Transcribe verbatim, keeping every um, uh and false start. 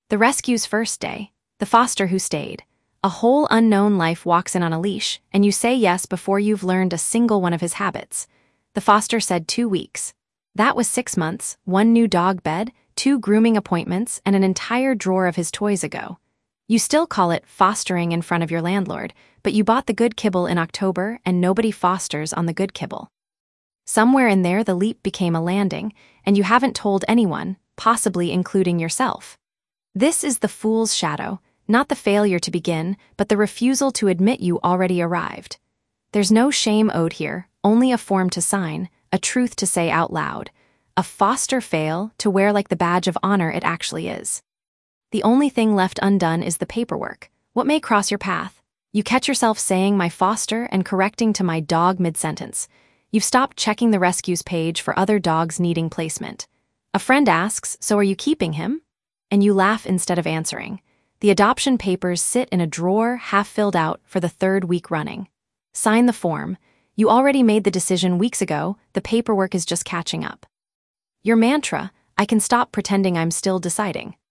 The rescue's first day. The foster who stayed. A whole unknown life walks in on a leash, and you say yes before you've learned a single one of his habits. The foster said two weeks. That was six months, one new dog bed, two grooming appointments, and an entire drawer of his toys ago. You still call it fostering in front of your landlord, but you bought the good kibble in October and nobody fosters on the good kibble. Somewhere in there the leap became a landing, and you haven't told anyone, possibly including yourself. This is the fool's shadow, not the failure to begin, but the refusal to admit you already arrived. There's no shame owed here, only a form to sign, a truth to say out loud, a foster fail to wear like the badge of honor it actually is. The only thing left undone is the paperwork. What may cross your path? You catch yourself saying my foster and correcting to my dog mid-sentence. You've stopped checking the rescues page for other dogs needing placement. A friend asks, so are you keeping him? And you laugh instead of answering. The adoption papers sit in a drawer half filled out for the third week running. Sign the form. You already made the decision weeks ago, the paperwork is just catching up. Your mantra, I can stop pretending I'm still deciding.